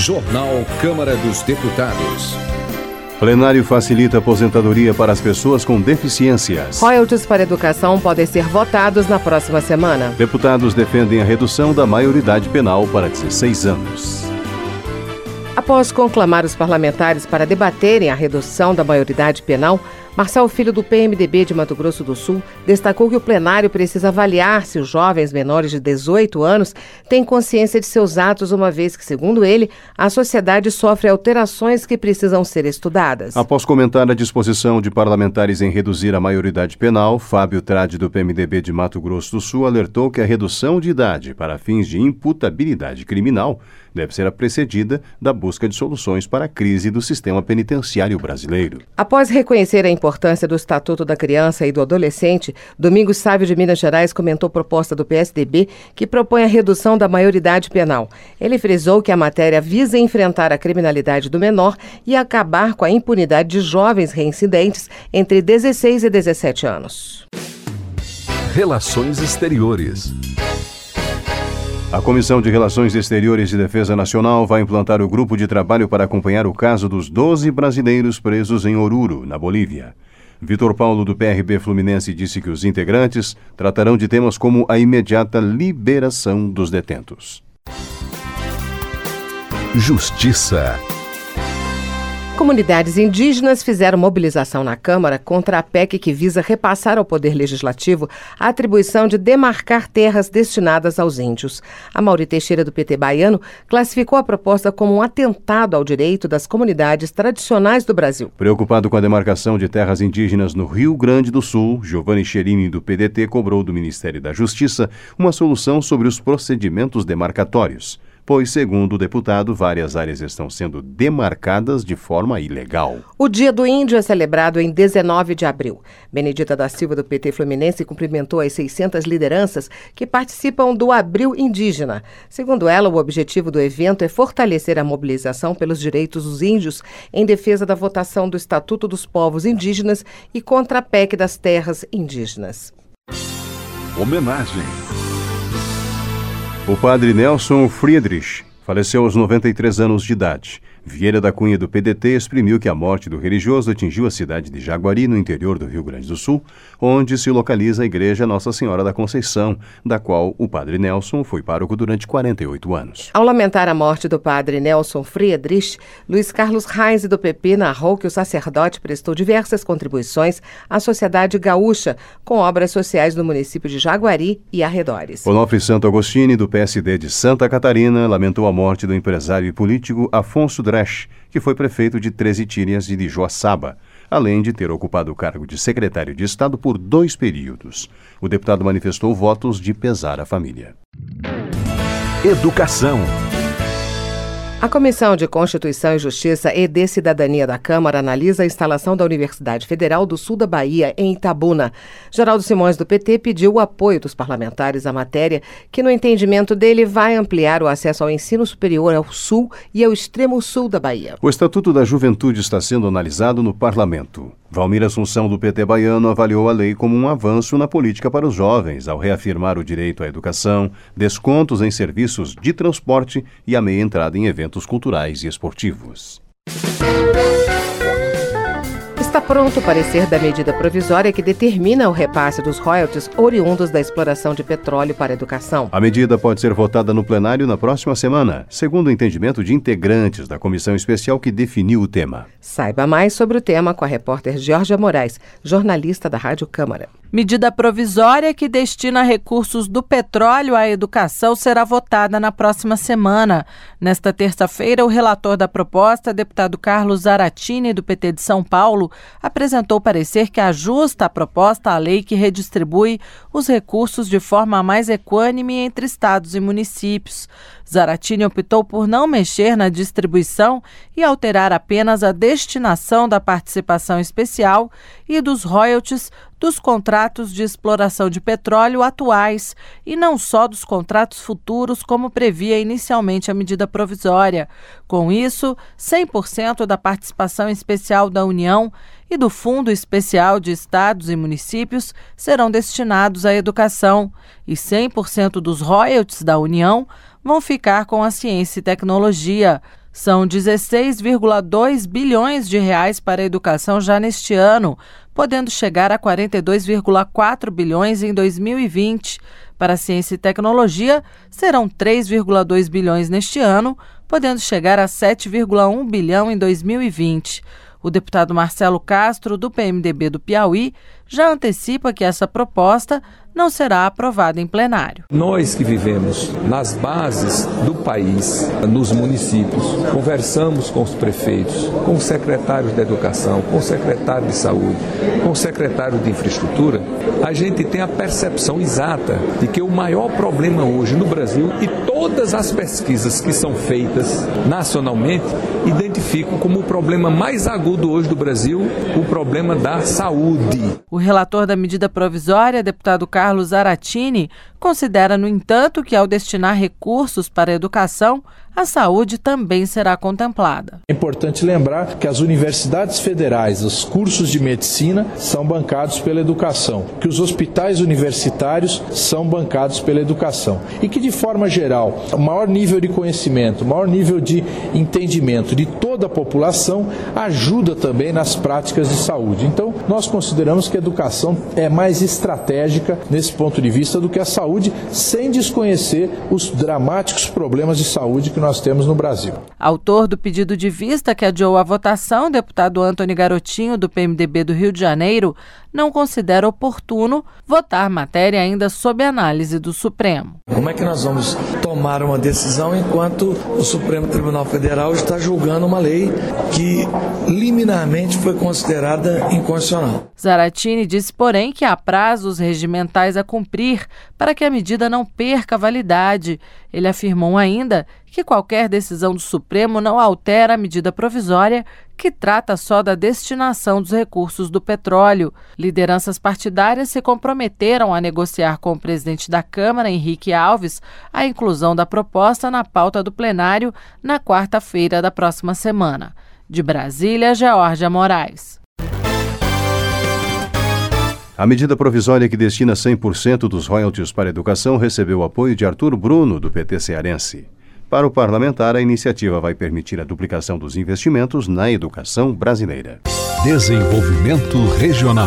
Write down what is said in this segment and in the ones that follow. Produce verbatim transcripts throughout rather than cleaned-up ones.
Jornal Câmara dos Deputados. Plenário facilita a aposentadoria para as pessoas com deficiências. Royalties para educação podem ser votados na próxima semana. Deputados defendem a redução da maioridade penal para dezesseis anos. Após conclamar os parlamentares para debaterem a redução da maioridade penal, Marcel Filho, do P M D B de Mato Grosso do Sul, destacou que o plenário precisa avaliar se os jovens menores de dezoito anos têm consciência de seus atos, uma vez que, segundo ele, a sociedade sofre alterações que precisam ser estudadas. Após comentar a disposição de parlamentares em reduzir a maioridade penal, Fábio Trade, do P M D B de Mato Grosso do Sul, alertou que a redução de idade para fins de imputabilidade criminal deve ser precedida da busca de soluções para a crise do sistema penitenciário brasileiro. Após reconhecer a importância do Estatuto da Criança e do Adolescente, Domingos Sávio, de Minas Gerais, comentou proposta do P S D B que propõe a redução da maioridade penal. Ele frisou que a matéria visa enfrentar a criminalidade do menor e acabar com a impunidade de jovens reincidentes entre dezesseis e dezessete anos. Relações Exteriores. A Comissão de Relações Exteriores e Defesa Nacional vai implantar o grupo de trabalho para acompanhar o caso dos doze brasileiros presos em Oruro, na Bolívia. Vitor Paulo, do P R B Fluminense, disse que os integrantes tratarão de temas como a imediata liberação dos detentos. Justiça. Comunidades indígenas fizeram mobilização na Câmara contra a P E C que visa repassar ao Poder Legislativo a atribuição de demarcar terras destinadas aos índios. A Mauri Teixeira, do P T baiano, classificou a proposta como um atentado ao direito das comunidades tradicionais do Brasil. Preocupado com a demarcação de terras indígenas no Rio Grande do Sul, Giovanni Cherini, do P D T, cobrou do Ministério da Justiça uma solução sobre os procedimentos demarcatórios, pois, segundo o deputado, várias áreas estão sendo demarcadas de forma ilegal. O Dia do Índio é celebrado em dezenove de abril. Benedita da Silva, do P T Fluminense, cumprimentou as seiscentas lideranças que participam do Abril Indígena. Segundo ela, o objetivo do evento é fortalecer a mobilização pelos direitos dos índios em defesa da votação do Estatuto dos Povos Indígenas e contra a P E C das terras indígenas. Homenagem. O padre Nelson Friedrich faleceu aos noventa e três anos de idade. Vieira da Cunha, do P D T, exprimiu que a morte do religioso atingiu a cidade de Jaguari, no interior do Rio Grande do Sul, onde se localiza a Igreja Nossa Senhora da Conceição, da qual o padre Nelson foi pároco durante quarenta e oito anos. Ao lamentar a morte do padre Nelson Friedrich, Luiz Carlos Reis, do P P, narrou que o sacerdote prestou diversas contribuições à sociedade gaúcha, com obras sociais no município de Jaguari e arredores. Onofre Santo Agostini, do P S D de Santa Catarina, lamentou a morte do empresário e político Afonso Dresch, que foi prefeito de Três Itírias e de Joaçaba, além de ter ocupado o cargo de secretário de Estado por dois períodos. O deputado manifestou votos de pesar à família. Educação. A Comissão de Constituição e Justiça e de Cidadania da Câmara analisa a instalação da Universidade Federal do Sul da Bahia, em Itabuna. Geraldo Simões, do P T, pediu o apoio dos parlamentares à matéria, que, no entendimento dele, vai ampliar o acesso ao ensino superior ao sul e ao extremo sul da Bahia. O Estatuto da Juventude está sendo analisado no Parlamento. Valmir Assunção, do P T baiano, avaliou a lei como um avanço na política para os jovens, ao reafirmar o direito à educação, descontos em serviços de transporte e a meia entrada em eventos culturais e esportivos. Está pronto o parecer da medida provisória que determina o repasse dos royalties oriundos da exploração de petróleo para a educação. A medida pode ser votada no plenário na próxima semana, segundo o entendimento de integrantes da comissão especial que definiu o tema. Saiba mais sobre o tema com a repórter Georgia Moraes, jornalista da Rádio Câmara. Medida provisória que destina recursos do petróleo à educação será votada na próxima semana. Nesta terça-feira, o relator da proposta, deputado Carlos Zaratini, do P T de São Paulo, apresentou parecer que ajusta a proposta à lei que redistribui os recursos de forma mais equânime entre estados e municípios. Zaratini optou por não mexer na distribuição e alterar apenas a destinação da participação especial e dos royalties dos contratos de exploração de petróleo atuais e não só dos contratos futuros, como previa inicialmente a medida provisória. Com isso, cem por cento da participação especial da União e do Fundo Especial de Estados e Municípios serão destinados à educação e cem por cento dos royalties da União vão ficar com a ciência e tecnologia. São dezesseis vírgula dois bilhões de reais para a educação já neste ano, podendo chegar a quarenta e dois vírgula quatro bilhões em dois mil e vinte. Para a ciência e tecnologia, serão três vírgula dois bilhões neste ano, podendo chegar a sete vírgula um bilhão em dois mil e vinte. O deputado Marcelo Castro, do P M D B do Piauí, já antecipa que essa proposta não será aprovada em plenário. Nós que vivemos nas bases do país, nos municípios, conversamos com os prefeitos, com os secretários de educação, com o secretário de saúde, com o secretário de infraestrutura, a gente tem a percepção exata de que o maior problema hoje no Brasil, e todas as pesquisas que são feitas nacionalmente identificam como o problema mais agudo hoje do Brasil, o problema da saúde. O relator da medida provisória, deputado Carlos Zaratini, considera, no entanto, que ao destinar recursos para a educação, a saúde também será contemplada. É importante lembrar que as universidades federais, os cursos de medicina, são bancados pela educação, que os hospitais universitários são bancados pela educação e que, de forma geral, o maior nível de conhecimento, o maior nível de entendimento de toda a população ajuda também nas práticas de saúde. Então, nós consideramos que a educação é mais estratégica nesse ponto de vista do que a saúde, sem desconhecer os dramáticos problemas de saúde que nós temos no Brasil. Autor do pedido de vista que adiou a votação, o deputado Antony Garotinho, do P M D B do Rio de Janeiro, não considera oportuno votar matéria ainda sob análise do Supremo. Como é que nós vamos tomar uma decisão enquanto o Supremo Tribunal Federal está julgando uma lei que liminarmente foi considerada inconstitucional? Zaratini disse, porém, que há prazos regimentais a cumprir para que a medida não perca a validade. Ele afirmou ainda que qualquer decisão do Supremo não altera a medida provisória, que trata só da destinação dos recursos do petróleo. Lideranças partidárias se comprometeram a negociar com o presidente da Câmara, Henrique Alves, a inclusão da proposta na pauta do plenário na quarta-feira da próxima semana. De Brasília, Geórgia Moraes. A medida provisória que destina cem por cento dos royalties para a educação recebeu o apoio de Arthur Bruno, do P T cearense. Para o parlamentar, a iniciativa vai permitir a duplicação dos investimentos na educação brasileira. Desenvolvimento Regional.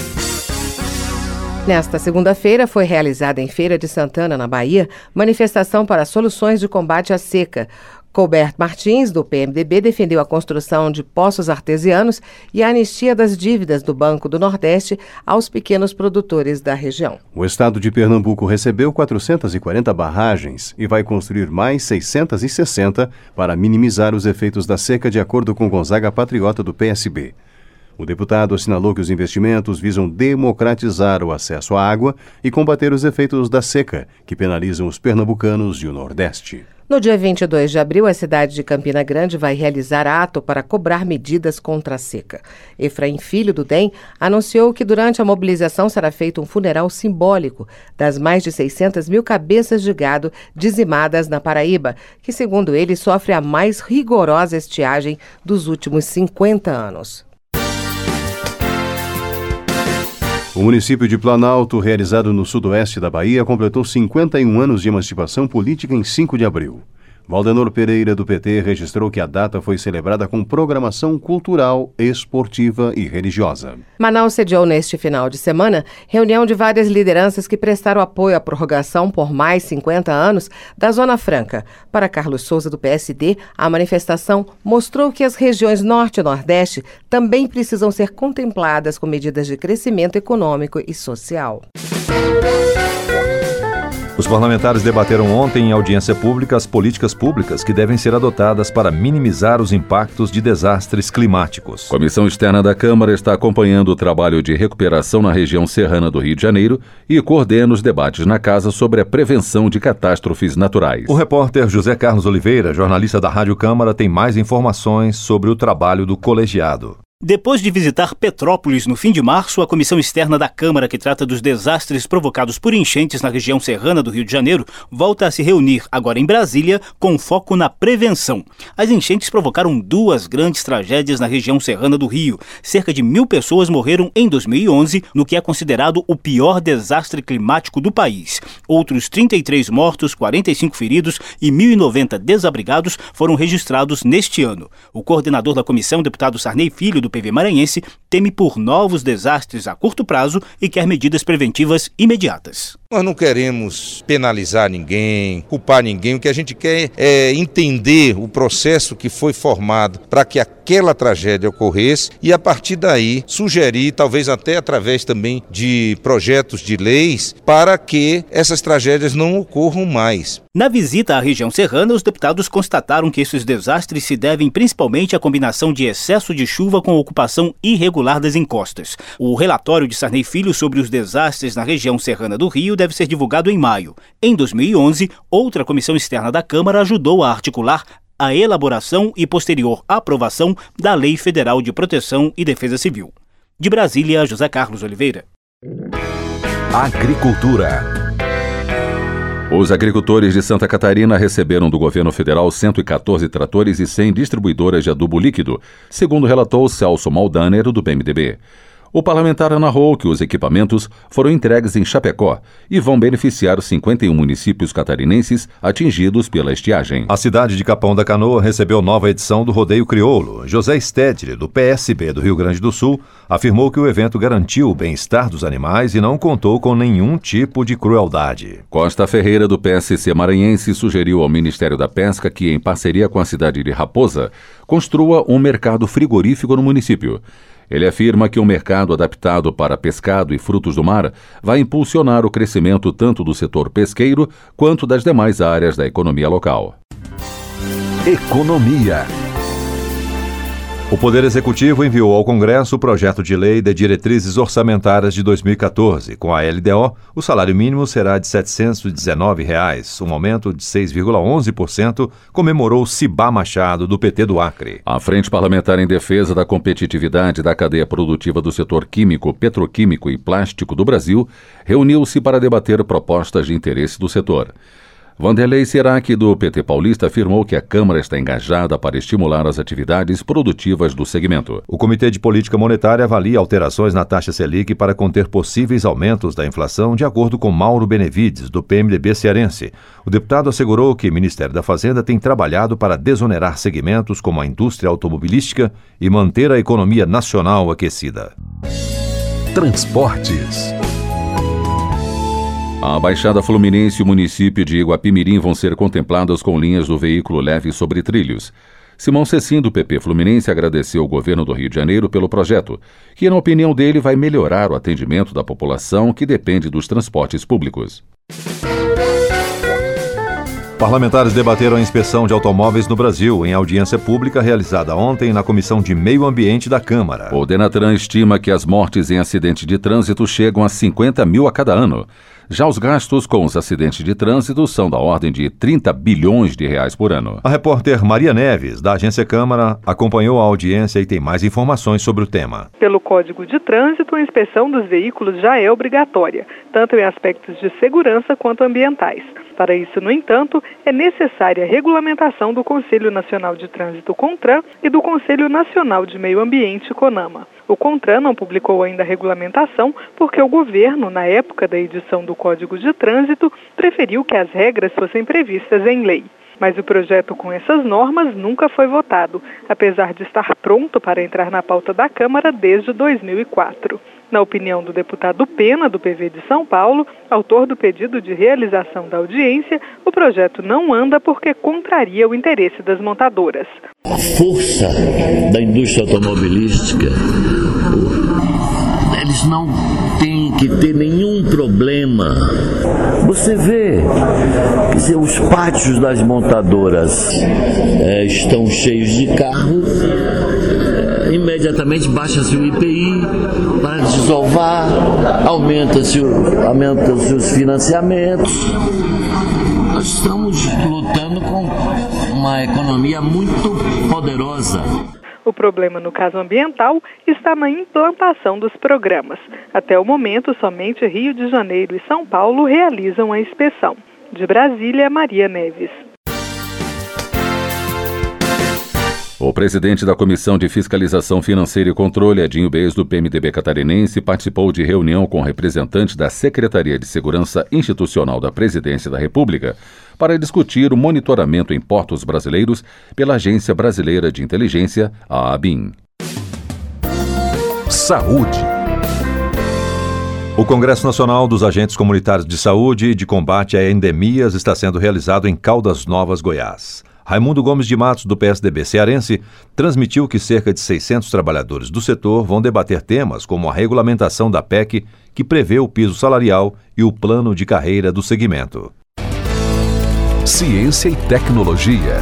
Nesta segunda-feira foi realizada em Feira de Santana, na Bahia, manifestação para soluções de combate à seca. Colbert Martins, do P M D B, defendeu a construção de poços artesianos e a anistia das dívidas do Banco do Nordeste aos pequenos produtores da região. O estado de Pernambuco recebeu quatrocentas e quarenta barragens e vai construir mais seiscentas e sessenta para minimizar os efeitos da seca, de acordo com Gonzaga Patriota, do P S B. O deputado assinalou que os investimentos visam democratizar o acesso à água e combater os efeitos da seca, que penalizam os pernambucanos e o Nordeste. No dia vinte e dois de abril, a cidade de Campina Grande vai realizar ato para cobrar medidas contra a seca. Efraim Filho, do D E M, anunciou que durante a mobilização será feito um funeral simbólico das mais de seiscentas mil cabeças de gado dizimadas na Paraíba, que, segundo ele, sofre a mais rigorosa estiagem dos últimos cinquenta anos. O município de Planalto, realizado no sudoeste da Bahia, completou cinquenta e um anos de emancipação política em cinco de abril. Valdenor Pereira, do P T, registrou que a data foi celebrada com programação cultural, esportiva e religiosa. Manaus sediou neste final de semana reunião de várias lideranças que prestaram apoio à prorrogação por mais cinquenta anos da Zona Franca. Para Carlos Souza, do P S D, a manifestação mostrou que as regiões Norte e Nordeste também precisam ser contempladas com medidas de crescimento econômico e social. Os parlamentares debateram ontem em audiência pública as políticas públicas que devem ser adotadas para minimizar os impactos de desastres climáticos. A Comissão Externa da Câmara está acompanhando o trabalho de recuperação na região serrana do Rio de Janeiro e coordena os debates na Casa sobre a prevenção de catástrofes naturais. O repórter José Carlos Oliveira, jornalista da Rádio Câmara, tem mais informações sobre o trabalho do colegiado. Depois de visitar Petrópolis no fim de março, a comissão externa da Câmara, que trata dos desastres provocados por enchentes na região serrana do Rio de Janeiro, volta a se reunir, agora em Brasília, com foco na prevenção. As enchentes provocaram duas grandes tragédias na região serrana do Rio. Cerca de mil pessoas morreram em dois mil e onze, no que é considerado o pior desastre climático do país. Outros trinta e três mortos, quarenta e cinco feridos e mil e noventa desabrigados foram registrados neste ano. O coordenador da comissão, deputado Sarney Filho, do P V maranhense, teme por novos desastres a curto prazo e quer medidas preventivas imediatas. Nós não queremos penalizar ninguém, culpar ninguém, o que a gente quer é entender o processo que foi formado para que aquela tragédia ocorresse e a partir daí sugerir, talvez até através também de projetos de leis, para que essas tragédias não ocorram mais. Na visita à região serrana, os deputados constataram que esses desastres se devem principalmente à combinação de excesso de chuva com ocupação irregular das encostas. O relatório de Sarney Filho sobre os desastres na região serrana do Rio deve ser divulgado em maio. Em dois mil e onze, outra comissão externa da Câmara ajudou a articular a elaboração e posterior aprovação da Lei Federal de Proteção e Defesa Civil. De Brasília, José Carlos Oliveira. Agricultura. Os agricultores de Santa Catarina receberam do governo federal cento e quatorze tratores e cem distribuidoras de adubo líquido, segundo relatou Celso Maldaner, do P M D B. O parlamentar narrou que os equipamentos foram entregues em Chapecó e vão beneficiar cinquenta e um municípios catarinenses atingidos pela estiagem. A cidade de Capão da Canoa recebeu nova edição do Rodeio Crioulo. José Stedley, do P S B do Rio Grande do Sul, afirmou que o evento garantiu o bem-estar dos animais e não contou com nenhum tipo de crueldade. Costa Ferreira, do P S C maranhense, sugeriu ao Ministério da Pesca que, em parceria com a cidade de Raposa, construa um mercado frigorífico no município. Ele afirma que um mercado adaptado para pescado e frutos do mar vai impulsionar o crescimento tanto do setor pesqueiro quanto das demais áreas da economia local. Economia. O Poder Executivo enviou ao Congresso o projeto de lei de diretrizes orçamentárias de dois mil e quatorze. Com a L D O, o salário mínimo será de setecentos e dezenove reais, um aumento de seis vírgula onze por cento, comemorou Cibá Machado, do P T do Acre. A Frente Parlamentar em Defesa da Competitividade da Cadeia Produtiva do Setor Químico, Petroquímico e Plástico do Brasil reuniu-se para debater propostas de interesse do setor. Vanderlei Serac, do P T paulista, afirmou que a Câmara está engajada para estimular as atividades produtivas do segmento. O Comitê de Política Monetária avalia alterações na taxa Selic para conter possíveis aumentos da inflação, de acordo com Mauro Benevides, do P M D B cearense. O deputado assegurou que o Ministério da Fazenda tem trabalhado para desonerar segmentos como a indústria automobilística e manter a economia nacional aquecida. Transportes. A Baixada Fluminense e o município de Iguapimirim vão ser contemplados com linhas do veículo leve sobre trilhos. Simão Cecim, do P P Fluminense, agradeceu ao governo do Rio de Janeiro pelo projeto, que, na opinião dele, vai melhorar o atendimento da população que depende dos transportes públicos. Parlamentares debateram a inspeção de automóveis no Brasil em audiência pública realizada ontem na Comissão de Meio Ambiente da Câmara. O Denatran estima que as mortes em acidente de trânsito chegam a cinquenta mil a cada ano. Já os gastos com os acidentes de trânsito são da ordem de trinta bilhões de reais por ano. A repórter Maria Neves, da Agência Câmara, acompanhou a audiência e tem mais informações sobre o tema. Pelo Código de Trânsito, a inspeção dos veículos já é obrigatória, tanto em aspectos de segurança quanto ambientais. Para isso, no entanto, é necessária a regulamentação do Conselho Nacional de Trânsito, CONTRAN, e do Conselho Nacional de Meio Ambiente, CONAMA. O CONTRAN não publicou ainda a regulamentação porque o governo, na época da edição do Código de Trânsito, preferiu que as regras fossem previstas em lei. Mas o projeto com essas normas nunca foi votado, apesar de estar pronto para entrar na pauta da Câmara desde dois mil e quatro. Na opinião do deputado Pena, do P V de São Paulo, autor do pedido de realização da audiência, o projeto não anda porque contraria o interesse das montadoras. A força da indústria automobilística, eles não têm que ter nenhum problema. Você vê que os pátios das montadoras é, estão cheios de carro, é, imediatamente baixa-se o I P I para desovar, aumenta-se, aumenta-se os financiamentos. Nós estamos lutando com uma economia muito poderosa. O problema no caso ambiental está na implantação dos programas. Até o momento, somente Rio de Janeiro e São Paulo realizam a inspeção. De Brasília, Maria Neves. O presidente da Comissão de Fiscalização Financeira e Controle, Edinho Bez, do P M D B catarinense, participou de reunião com representantes da Secretaria de Segurança Institucional da Presidência da República para discutir o monitoramento em portos brasileiros pela Agência Brasileira de Inteligência, a ABIN. Saúde. O Congresso Nacional dos Agentes Comunitários de Saúde e de Combate a Endemias está sendo realizado em Caldas Novas, Goiás. Raimundo Gomes de Matos, do P S D B cearense, transmitiu que cerca de seiscentos trabalhadores do setor vão debater temas como a regulamentação da P E C, que prevê o piso salarial, e o plano de carreira do segmento. Ciência e tecnologia.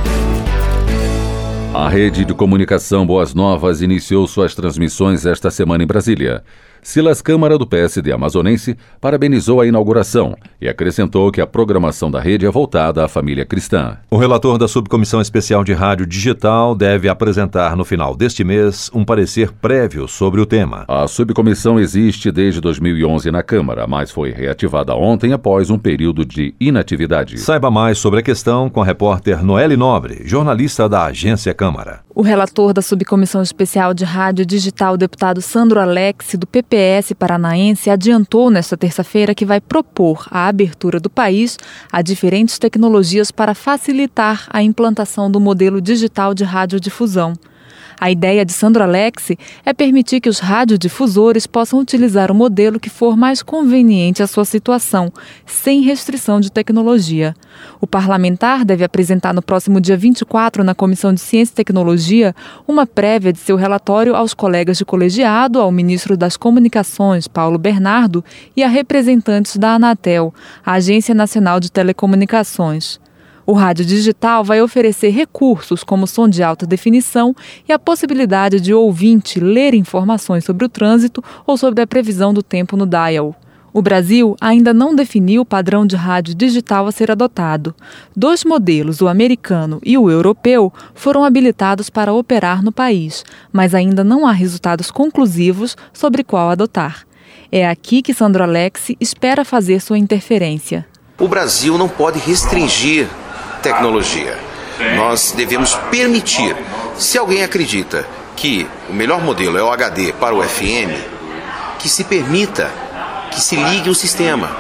A rede de comunicação Boas Novas iniciou suas transmissões esta semana em Brasília. Silas Câmara, do P S D amazonense, parabenizou a inauguração e acrescentou que a programação da rede é voltada à família cristã. O relator da Subcomissão Especial de Rádio Digital deve apresentar no final deste mês um parecer prévio sobre o tema. A subcomissão existe desde dois mil e onze na Câmara, mas foi reativada ontem após um período de inatividade. Saiba mais sobre a questão com a repórter Noelle Nobre, jornalista da Agência Câmara. O relator da Subcomissão Especial de Rádio Digital, o deputado Sandro Alex, do P P S paranaense, adiantou nesta terça-feira que vai propor a abertura do país a diferentes tecnologias para facilitar a implantação do modelo digital de radiodifusão. A ideia de Sandro Alex é permitir que os radiodifusores possam utilizar o modelo que for mais conveniente à sua situação, sem restrição de tecnologia. O parlamentar deve apresentar no próximo dia vinte e quatro, na Comissão de Ciência e Tecnologia, uma prévia de seu relatório aos colegas de colegiado, ao ministro das Comunicações, Paulo Bernardo, e a representantes da Anatel, a Agência Nacional de Telecomunicações. O rádio digital vai oferecer recursos como som de alta definição e a possibilidade de o ouvinte ler informações sobre o trânsito ou sobre a previsão do tempo no dial. O Brasil ainda não definiu o padrão de rádio digital a ser adotado. Dois modelos, o americano e o europeu, foram habilitados para operar no país, mas ainda não há resultados conclusivos sobre qual adotar. É aqui que Sandro Alex espera fazer sua interferência. O Brasil não pode restringir tecnologia. Nós devemos permitir, se alguém acredita que o melhor modelo é o H D para o F M, que se permita, que se ligue o sistema.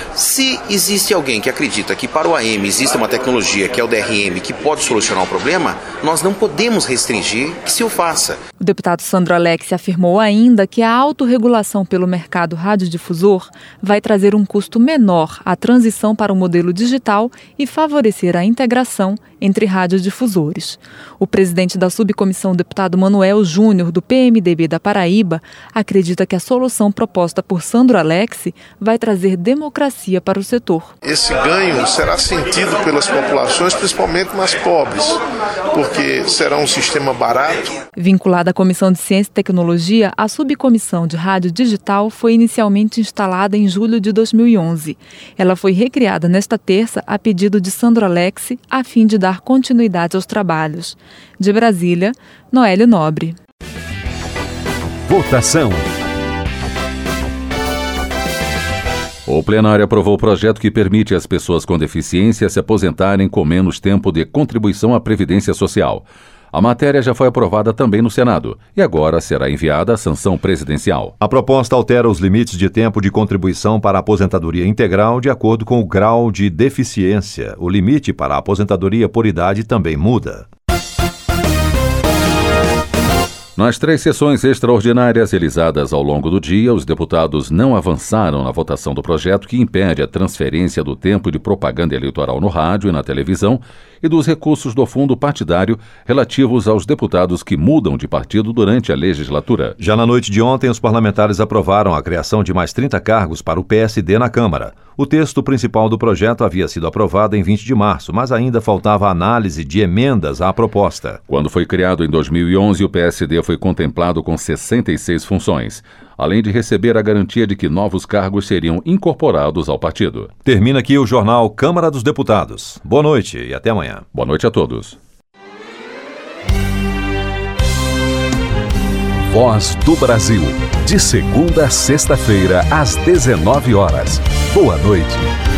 Se existe alguém que acredita que para o A M existe uma tecnologia que é o D R M que pode solucionar o problema, nós não podemos restringir que se o faça. O deputado Sandro Alex afirmou ainda que a autorregulação pelo mercado radiodifusor vai trazer um custo menor à transição para o modelo digital e favorecer a integração entre radiodifusores. O presidente da subcomissão, o deputado Manuel Júnior, do P M D B da Paraíba, acredita que a solução proposta por Sandro Alex vai trazer democracia para o setor. Esse ganho será sentido pelas populações, principalmente mais pobres, porque será um sistema barato. Vinculada à Comissão de Ciência e Tecnologia, a subcomissão de rádio digital foi inicialmente instalada em julho de dois mil e onze. Ela foi recriada nesta terça a pedido de Sandro Alex, a fim de dar continuidade aos trabalhos. De Brasília, Noelle Nobre. Votação. O plenário aprovou o projeto que permite às pessoas com deficiência se aposentarem com menos tempo de contribuição à Previdência Social. A matéria já foi aprovada também no Senado e agora será enviada à sanção presidencial. A proposta altera os limites de tempo de contribuição para a aposentadoria integral de acordo com o grau de deficiência. O limite para a aposentadoria por idade também muda. Nas três sessões extraordinárias realizadas ao longo do dia, os deputados não avançaram na votação do projeto que impede a transferência do tempo de propaganda eleitoral no rádio e na televisão e dos recursos do fundo partidário relativos aos deputados que mudam de partido durante a legislatura. Já na noite de ontem, os parlamentares aprovaram a criação de mais trinta cargos para o P S D na Câmara. O texto principal do projeto havia sido aprovado em vinte de março, mas ainda faltava análise de emendas à proposta. Quando foi criado em dois mil e onze, o P S D foi contemplado com sessenta e seis funções, além de receber a garantia de que novos cargos seriam incorporados ao partido. Termina aqui o jornal Câmara dos Deputados. Boa noite e até amanhã. Boa noite a todos. Voz do Brasil. De segunda a sexta-feira, às dezenove horas. Boa noite.